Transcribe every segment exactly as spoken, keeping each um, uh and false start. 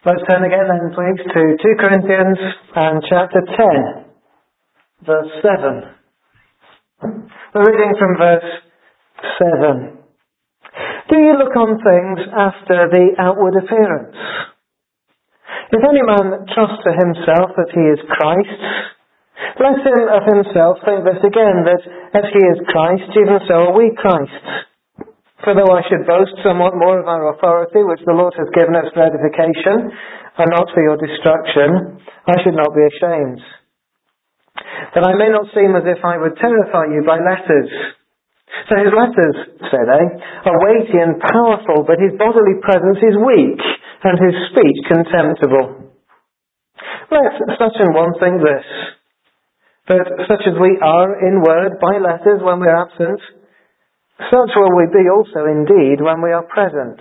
Let's turn again then, please, to two Corinthians and chapter ten, verse seven. We're reading from verse seven. Do you look on things after the outward appearance? If any man trust to himself that he is Christ, let him of himself think this again, that as he is Christ, even so are we Christ. For though I should boast somewhat more of our authority, which the Lord has given us for edification, and not for your destruction, I should not be ashamed. That I may not seem as if I would terrify you by letters. So his letters, say they, are weighty and powerful, but his bodily presence is weak, and his speech contemptible. Let such an one think this, that such as we are in word by letters when we are absent, such will we be also indeed when we are present.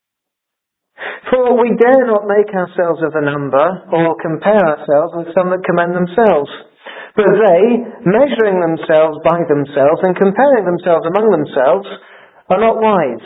For we dare not make ourselves of the number, or compare ourselves with some that commend themselves. But they, measuring themselves by themselves and comparing themselves among themselves, are not wise.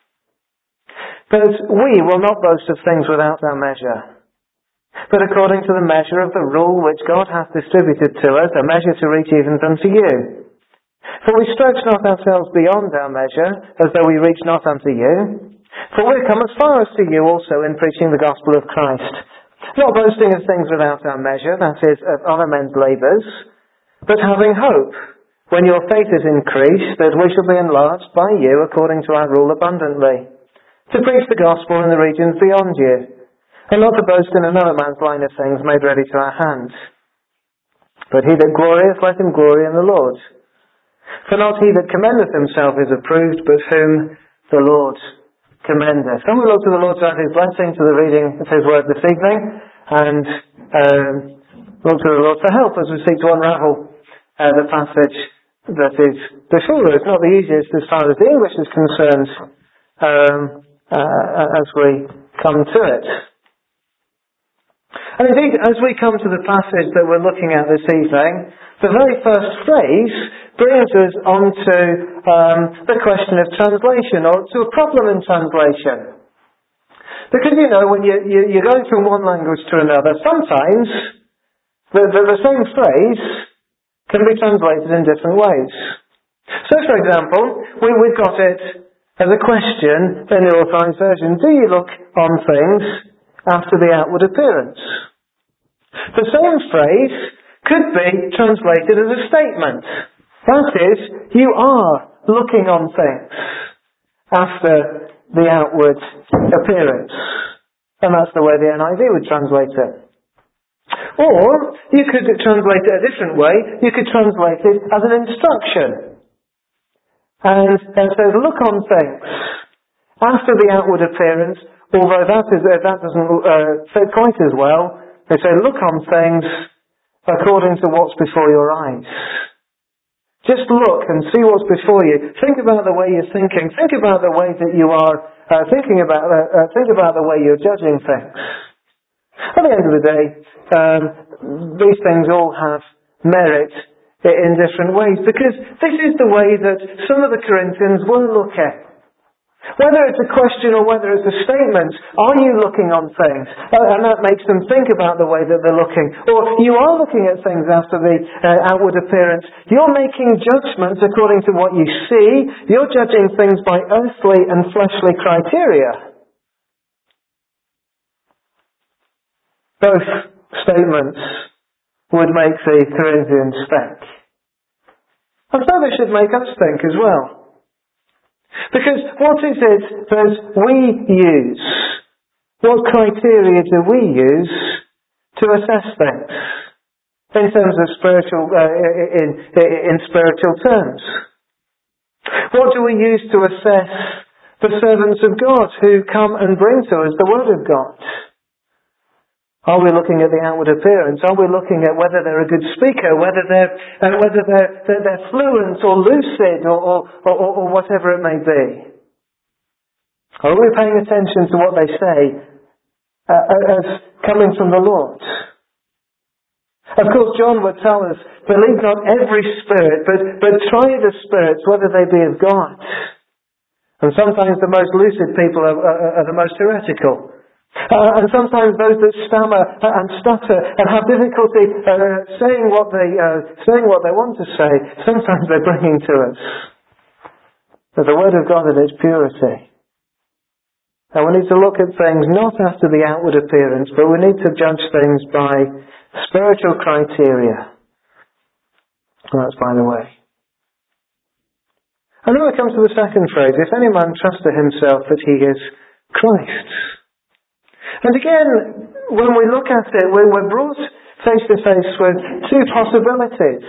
But we will not boast of things without our measure, but according to the measure of the rule which God hath distributed to us, a measure to reach even unto you. For we stretch not ourselves beyond our measure, as though we reach not unto you. For we come as far as to you also in preaching the gospel of Christ, not boasting of things without our measure, that is, of other men's labours, but having hope, when your faith is increased, that we shall be enlarged by you according to our rule abundantly, to preach the gospel in the regions beyond you, and not to boast in another man's line of things made ready to our hands. But he that glorieth, let him glory in the Lord. For not he that commendeth himself is approved, but whom the Lord commendeth. And we look to the Lord to add his blessing to the reading of his word this evening, and um, look to the Lord for help as we seek to unravel uh, the passage that is before us. Not the easiest as far as the English is concerned, um, uh, as we come to it. And indeed, as we come to the passage that we're looking at this evening, the very first phrase brings us onto um, the question of translation, or to a problem in translation. Because, you know, when you, you, you're going from one language to another, sometimes the, the, the same phrase can be translated in different ways. So, for example, we, we've got it as a question in the Authorized Version. Do you look on things after the outward appearance? The same phrase could be translated as a statement. That is, you are looking on things after the outward appearance. And that's the way the N I V would translate it. Or, you could translate it a different way. You could translate it as an instruction. And it says, look on things after the outward appearance, although that, is, uh, that doesn't uh, fit quite as well. They say, look on things according to what's before your eyes. Just look and see what's before you. Think about the way you're thinking. Think about the way that you are uh, thinking about. Uh, uh, think about the way you're judging things. At the end of the day, um, these things all have merit in different ways, because this is the way that some of the Corinthians were looking. Whether it's a question or whether it's a statement, are you looking on things? Uh, and that makes them think about the way that they're looking. Or you are looking at things after the uh, outward appearance. You're making judgments according to what you see. You're judging things by earthly and fleshly criteria. Both statements would make the Corinthians think. And so they should make us think as well. Because what is it that we use? What criteria do we use to assess things in terms of spiritual, uh, in, in spiritual terms? What do we use to assess the servants of God who come and bring to us the Word of God? Are we looking at the outward appearance? Are we looking at whether they're a good speaker, whether they're uh, whether they're, they're they're fluent or lucid or or, or or whatever it may be? Are we paying attention to what they say uh, as coming from the Lord? Of course, John would tell us, believe not every spirit, but but try the spirits whether they be of God. And sometimes the most lucid people are, are, are the most heretical. Uh, and sometimes those that stammer and stutter and have difficulty uh, saying what they uh, saying what they want to say, sometimes they're bringing to us that the Word of God in its purity. And we need to look at things not after the outward appearance, but we need to judge things by spiritual criteria. And that's by the way. And then we come to the second phrase, if any man trust to himself that he is Christ's. And again, when we look at it, we're brought face to face with two possibilities.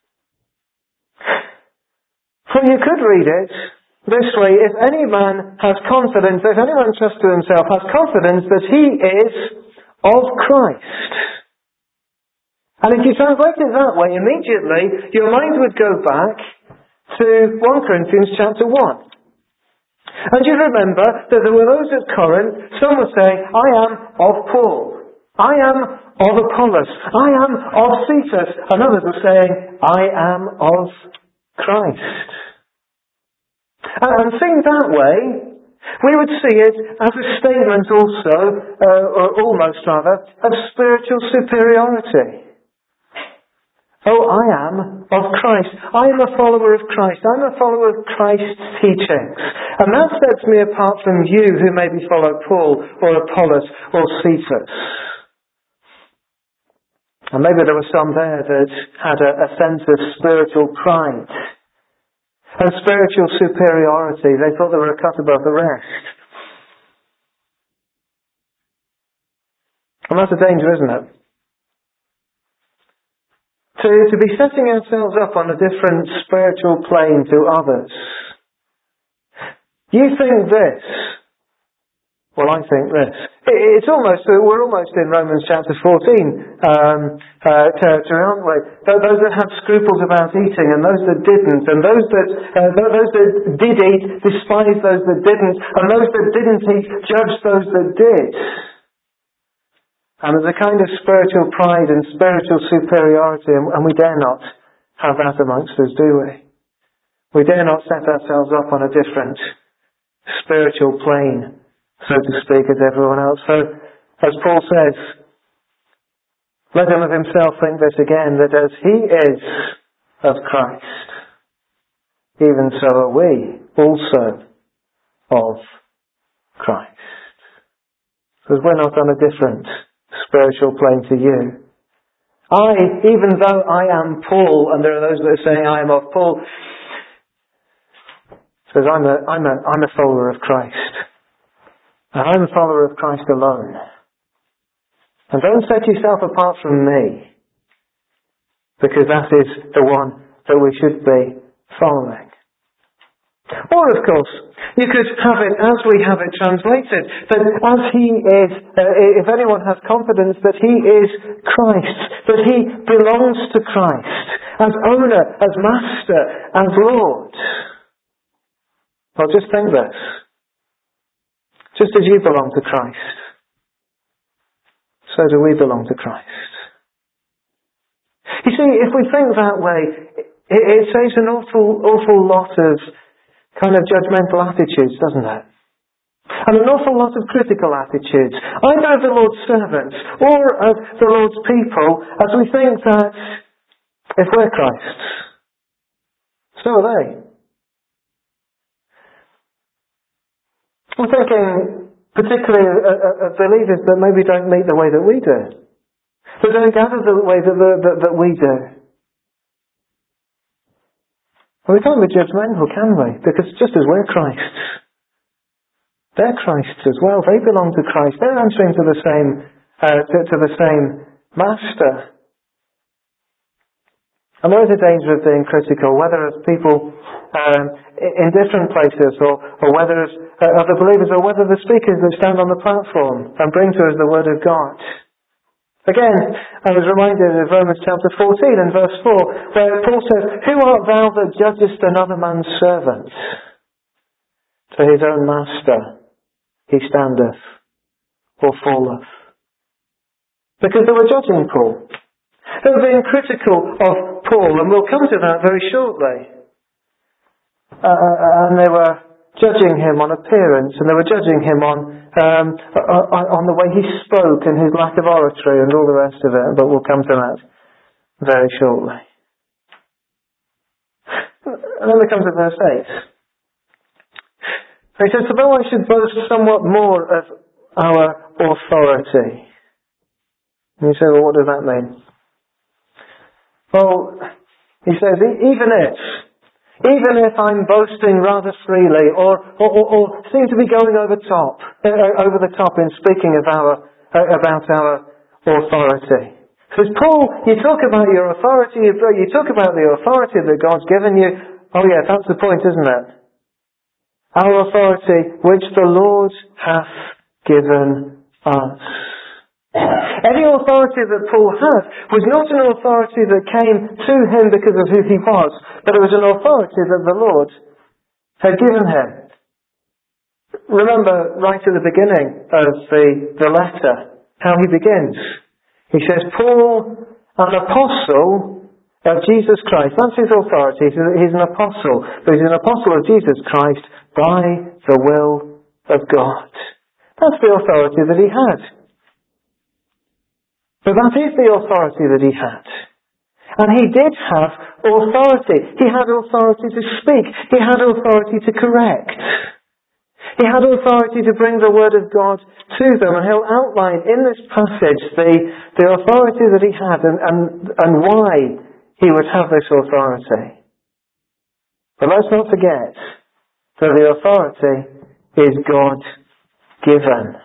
For you could read it this way, if any man has confidence, if any man trusts to himself, has confidence that he is of Christ. And if you translate it that way, immediately your mind would go back to First Corinthians chapter one. And you remember that there were those at Corinth, some were saying, I am of Paul, I am of Apollos, I am of Cephas, and others were saying, I am of Christ. And seen that way, we would see it as a statement also, uh, or almost rather, of spiritual superiority. Oh, I am of Christ. I am a follower of Christ. I'm a follower of Christ's teachings. And that sets me apart from you who maybe follow Paul or Apollos or Cephas. And maybe there were some there that had a, a sense of spiritual pride and spiritual superiority. They thought they were a cut above the rest. And that's a danger, isn't it? To, to be setting ourselves up on a different spiritual plane to others. You think this. Well, I think this. It, it's almost, we're almost in Romans chapter fourteen um, uh, territory, aren't we? Those that had scruples about eating and those that didn't, and those that, uh, those that did eat despised those that didn't, and those that didn't eat judged those that did. And there's a kind of spiritual pride and spiritual superiority, and we dare not have that amongst us, do we? We dare not set ourselves up on a different spiritual plane, so to speak, as everyone else. So, as Paul says, let him of himself think this again, that as he is of Christ, even so are we also of Christ. Because we're not on a different spiritual plane to you. I, even though I am Paul, and there are those that are saying I am of Paul, says I'm a, I'm a, I'm a follower of Christ. And I'm a follower of Christ alone. And don't set yourself apart from me, because that is the one that we should be following. Or, of course, you could have it as we have it translated, that as he is, uh, if anyone has confidence that he is Christ, that he belongs to Christ, as owner, as master, as Lord. Well, just think this. Just as you belong to Christ, so do we belong to Christ. You see, if we think that way, it, it saves an awful, awful lot of kind of judgmental attitudes, doesn't it? And an awful lot of critical attitudes, either of the Lord's servants or of the Lord's people, as we think that if we're Christ's, so are they. I'm thinking particularly of believers that maybe don't meet the way that we do, that don't gather the way that, that, that we do. Well, we can't be judgmental, can we? Because just as we're Christ's, they're Christ's as well. They belong to Christ. They're answering to the same, uh, to, to the same Master. And there is a danger of being critical, whether as people um, in different places, or, or whether as uh, other believers, or whether the speakers that stand on the platform and bring to us the Word of God. Again, I was reminded of Romans chapter fourteen and verse four, where Paul says, "Who art thou that judgest another man's servant? To his own master he standeth or falleth." Because they were judging Paul. They were being critical of Paul, and we'll come to that very shortly. Uh, and they were judging him on appearance, and they were judging him on um, on the way he spoke and his lack of oratory and all the rest of it, but we'll come to that very shortly. And then we come to verse eight. He says, "For though I should boast somewhat more of our authority." And you say, well, what does that mean? Well, he says, even if, even if I'm boasting rather freely, or, or, or, or seem to be going over top, uh, over the top in speaking of our, uh, about our authority. Because Paul, you talk about your authority, you, you talk about the authority that God's given you. Oh yeah, that's the point, isn't it? Our authority, which the Lord hath given us. Any authority that Paul had was not an authority that came to him because of who he was, but it was an authority that the Lord had given him. Remember right at the beginning of the, the letter, how he begins. He says, Paul, an apostle of Jesus Christ. That's his authority. He's an apostle, but he's an apostle of Jesus Christ by the will of God. That's the authority that he had. But that is the authority that he had. And he did have authority. He had authority to speak. He had authority to correct. He had authority to bring the word of God to them. And he'll outline in this passage the, the authority that he had and, and, and why he would have this authority. But let's not forget that the authority is God-given.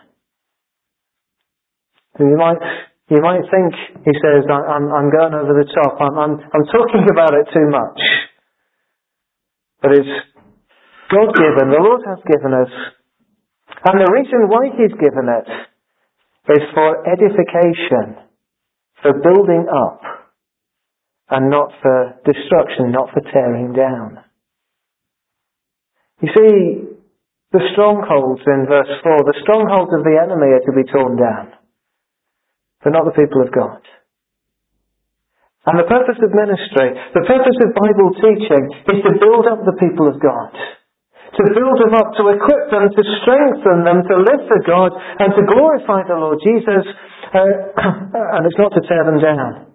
And you might... You might think, he says, I'm, I'm going over the top. I'm, I'm, I'm talking about it too much. But it's God-given. The Lord has given us. And the reason why he's given it is for edification, for building up, and not for destruction, not for tearing down. You see, the strongholds in verse four, the strongholds of the enemy are to be torn down. But not the people of God. And the purpose of ministry, the purpose of Bible teaching, is to build up the people of God. To build them up, to equip them, to strengthen them, to live for God, and to glorify the Lord Jesus. Uh, and it's not to tear them down.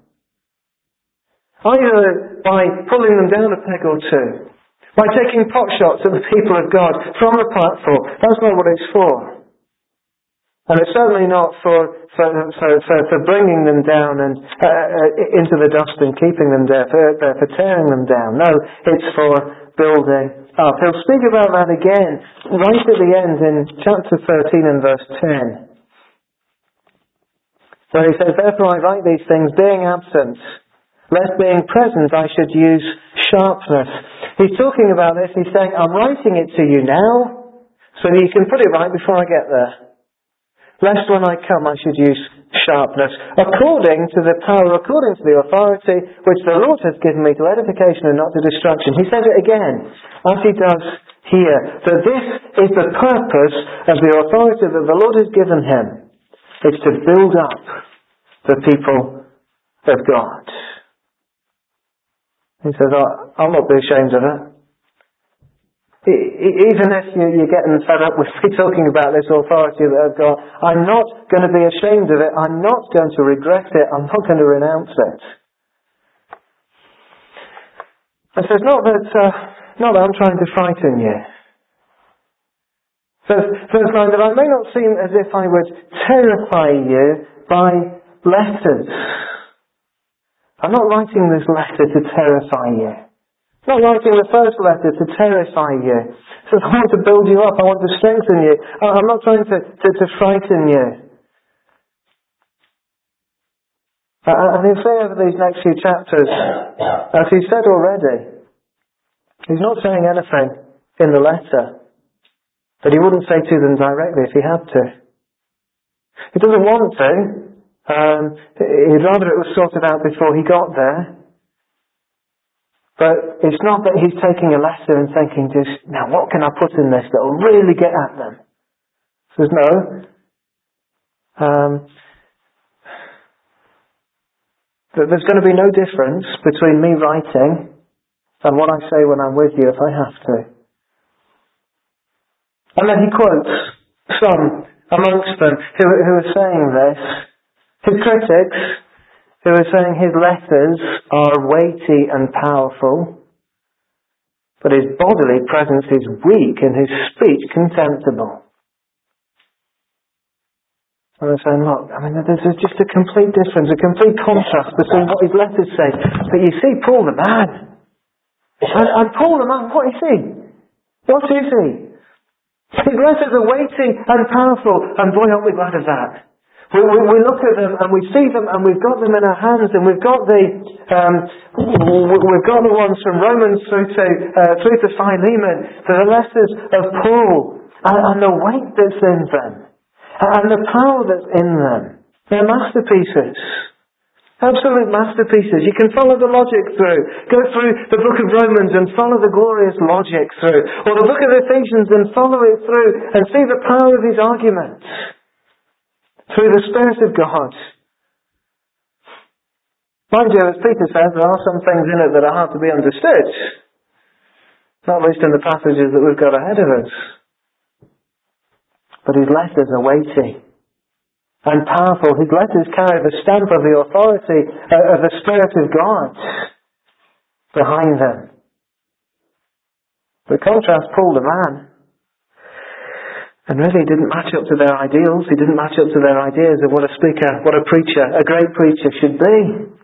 Either by pulling them down a peg or two, by taking pot shots at the people of God from the platform. That's not what it's for. And it's certainly not for for, for, for, for bringing them down and uh, into the dust and keeping them there, for, for tearing them down. No, it's for building up. He'll speak about that again right at the end in chapter thirteen and verse ten. So he says, "Therefore I write these things, being absent, lest being present I should use sharpness." He's talking about this. He's saying, I'm writing it to you now so that you can put it right before I get there. Lest when I come I should use sharpness, according to the power, according to the authority which the Lord has given me to edification and not to destruction. He says it again, as he does here, that this is the purpose of the authority that the Lord has given him. It's to build up the people of God. He says, I'll not be ashamed of it. Even if you're getting fed up with me talking about this authority that I've got, I'm not going to be ashamed of it. I'm not going to regret it. I'm not going to renounce it. And so it's not that, uh, not that I'm trying to frighten you. So, verse nine, that I may not seem as if I would terrify you by letters. I'm not writing this letter to terrify you. I'm not writing the first letter to terrify you. So I want to build you up. I want to strengthen you. I'm not trying to, to, to frighten you. And he'll say over these next few chapters, as he said already, he's not saying anything in the letter that he wouldn't say to them directly if he had to. He doesn't want to. Um, he'd rather it was sorted out before he got there. But it's not that he's taking a letter and thinking, just, now what can I put in this that will really get at them? He says, no. Um, there's going to be no difference between me writing and what I say when I'm with you if I have to. And then he quotes some amongst them who, who were saying this. His critics, who were saying his letters are weighty and powerful, but his bodily presence is weak and his speech contemptible. And they're saying, look, I mean, there's just a complete difference, a complete contrast between what his letters say. But you see, Paul the man. And, and Paul the man, what is he? What is he? His letters are weighty and powerful, and boy, aren't we glad of that. We, we, we look at them and we see them and we've got them in our hands, and we've got the um, we've got the ones from Romans through to uh, through to Philemon, the letters of Paul, and, and the weight that's in them, and the power that's in them. They're masterpieces. Absolute masterpieces. You can follow the logic through. Go through the book of Romans and follow the glorious logic through. Or the book of Ephesians and follow it through and see the power of his arguments. Through the Spirit of God. Mind you, as Peter says, there are some things in it that are hard to be understood. Not least in the passages that we've got ahead of us. But his letters are weighty and powerful. His letters carry the stamp of the authority of the Spirit of God behind them. But contrast Paul the man. And really he didn't match up to their ideals. He didn't match up to their ideas of what a speaker, what a preacher, a great preacher should be.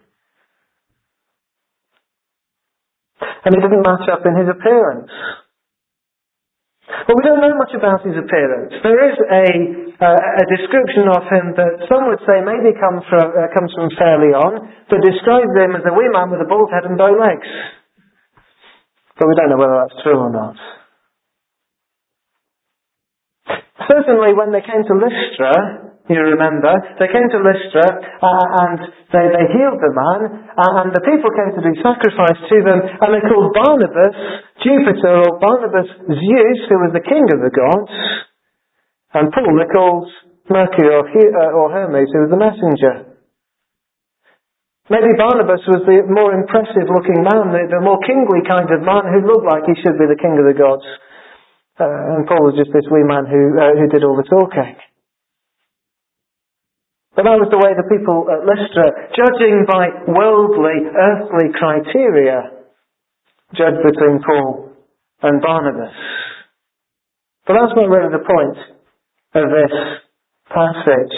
And he didn't match up in his appearance. Well, we don't know much about his appearance. There is a, uh, a description of him that some would say maybe comes from, uh, comes from fairly on, that describes him as a wee man with a bald head and bow legs. But we don't know whether that's true or not. Certainly when they came to Lystra, you remember, they came to Lystra uh, and they, they healed the man, uh, and the people came to do sacrifice to them, and they called Barnabas Jupiter, or Barnabas Zeus, who was the king of the gods, and Paul they called Mercury or, uh, or Hermes, who was the messenger. Maybe Barnabas was the more impressive looking man, the, the more kingly kind of man who looked like he should be the king of the gods. Uh, and Paul was just this wee man who uh, who did all the talking. But that was the way the people at Lystra, judging by worldly, earthly criteria, judged between Paul and Barnabas. But that's not really the point of this passage.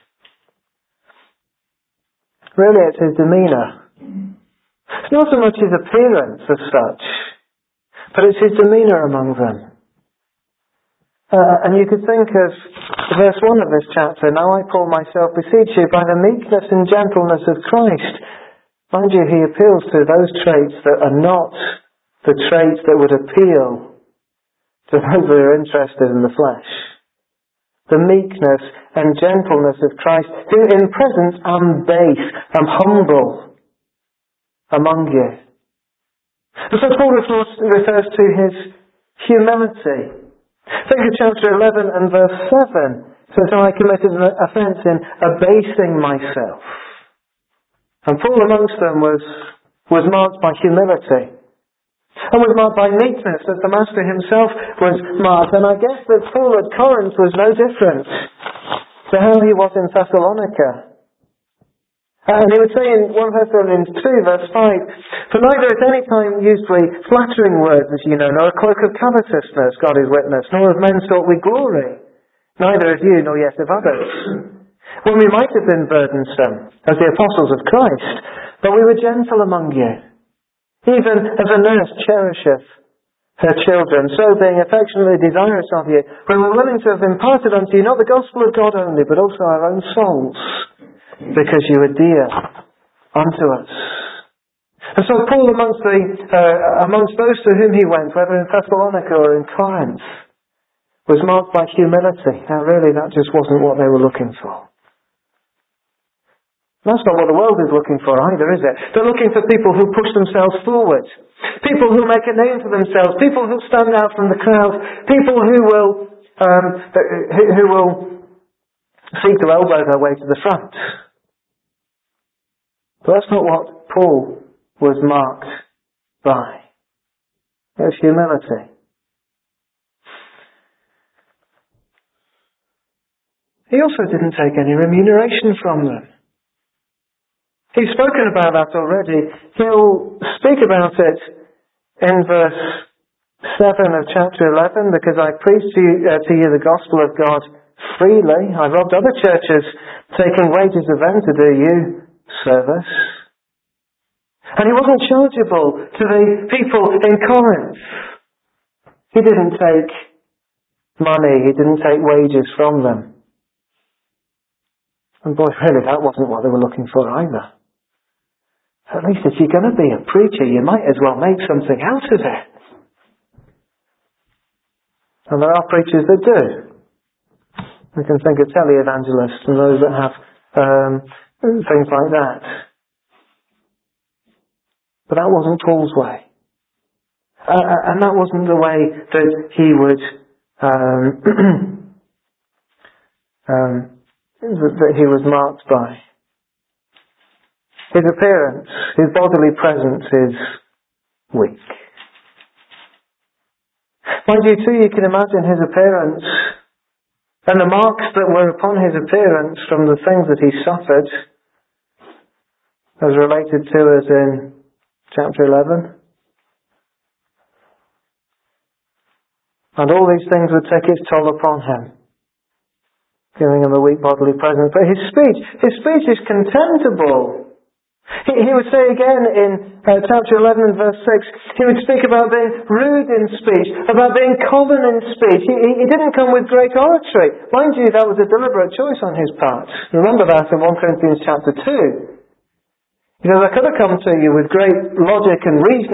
Really, it's his demeanour. It's not so much his appearance as such, but it's his demeanour among them. Uh, and you could think of verse one of this chapter, now I, Paul, myself beseech you by the meekness and gentleness of Christ. Mind you, he appeals to those traits that are not the traits that would appeal to those that are interested in the flesh. The meekness and gentleness of Christ, who in presence am base, am humble among you. And so Paul refers to his humility. Think of chapter eleven and verse seven. So I committed an offence in abasing myself. And Paul amongst them was, was marked by humility. And was marked by meekness, as the Master himself was marked. And I guess that Paul at Corinth was no different to how he was in Thessalonica. And he would say in First Thessalonians two, verse five, for neither at any time used we flattering words, as you know, nor a cloak of covetousness, God is witness, nor of men sought we glory, neither of you, nor yet of others. When we might have been burdensome, as the apostles of Christ, but we were gentle among you, even as a nurse cherisheth her children, so being affectionately desirous of you, we were willing to have imparted unto you not the gospel of God only, but also our own souls, because you are dear unto us. And so Paul amongst, the, uh, amongst those to whom he went, whether in Thessalonica or in Corinth, was marked by humility. Now really that just wasn't what they were looking for. That's not what the world is looking for either, is it? They're looking for people who push themselves forward. People who make a name for themselves. People who stand out from the crowd. People who will, um, who, who will seek to elbow their way to the front. But that's not what Paul was marked by. It was humility. He also didn't take any remuneration from them. He's spoken about that already. He'll speak about it in verse seven of chapter eleven, because I preached to you, uh, to you the gospel of God freely. I robbed other churches, taking wages of them to do you service. And he wasn't chargeable to the people in Corinth. He didn't take money, he didn't take wages from them. And boy, really, that wasn't what they were looking for either. At least if you're going to be a preacher, you might as well make something out of it. And there are preachers that do. We can think of televangelists and those that have um, things like that. But that wasn't Paul's way. Uh, and that wasn't the way that he would, um, um, that he was marked by. His appearance, his bodily presence is weak. Mind you too, you can imagine his appearance and the marks that were upon his appearance from the things that he suffered, as related to us in chapter eleven. And all these things would take its toll upon him, giving him a weak bodily presence. But his speech, his speech is contemptible. He, he would say again in uh, chapter eleven and verse six, he would speak about being rude in speech, about being common in speech. He, he, he didn't come with great oratory. Mind you, that was a deliberate choice on his part. Remember that in First Corinthians chapter two. You know, I could have come to you with great logic and reasoning